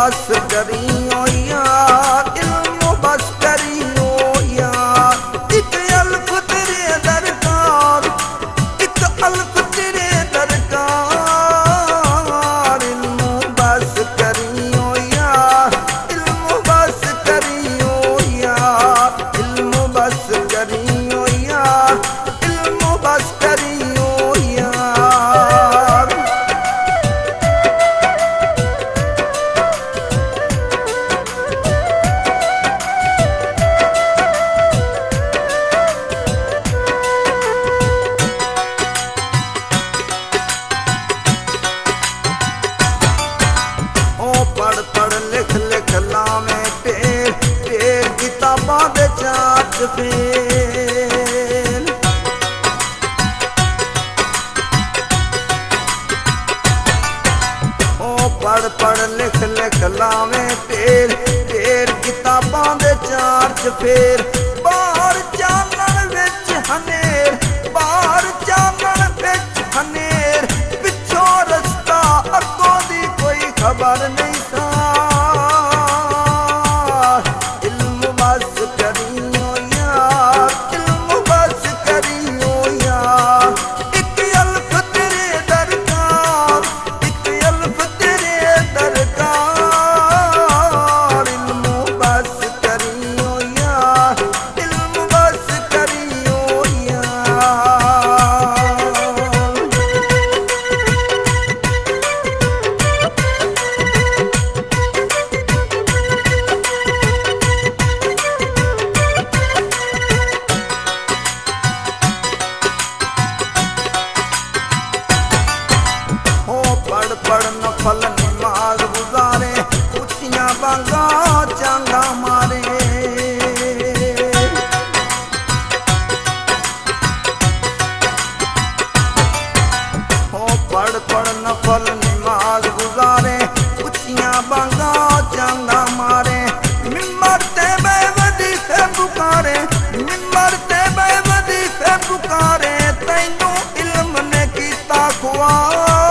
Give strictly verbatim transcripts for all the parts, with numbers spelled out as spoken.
बस करियो यार, इल्म बस करियो यार। एक अल्फ तेरे दरकार, एक अल्फ तेरे दरकार। इल्म बस करियो यार, इल्म बस करियो यार, इल्म बस करियो यार, इल्म बस करियो यार। पढ़ पढ़ लिख लिख लावे टेर टेर किताबां दे चाच फेल। ओ पढ़ पढ़ लिख लिख लावे टेर टेर किताबां दे चाच फेर। बाहर चानण विच हनेर, बाहर चानण विच हनेर। पिछों रस्ता अगों दी कोई खबर नहीं। पढ़ नफल नमाज गुजारे, ऊंचियां बांगा चांगा मारे। हो पढ़ पढ़ नफल नमाज गुजारे, ऊंचियां बांगा चांगा मारे। मिंबर ते बेवदी से पुकारे, मिंबर ते बेवदी से पुकारे। तैनू इल्म ने कीता ख्वार,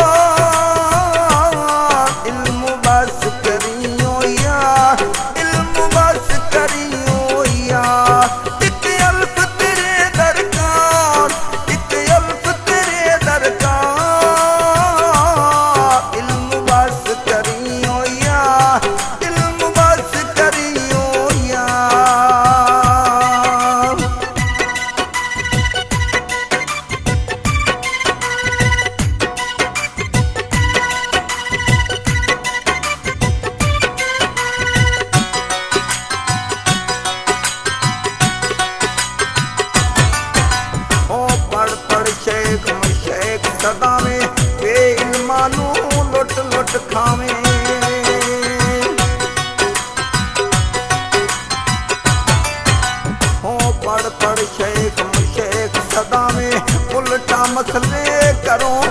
शेख मशेख सदावे बेइल्मानू लुट लुट खावे। हो पढ़ पढ़ शेख मशेख सदावे उल्टा मसले करो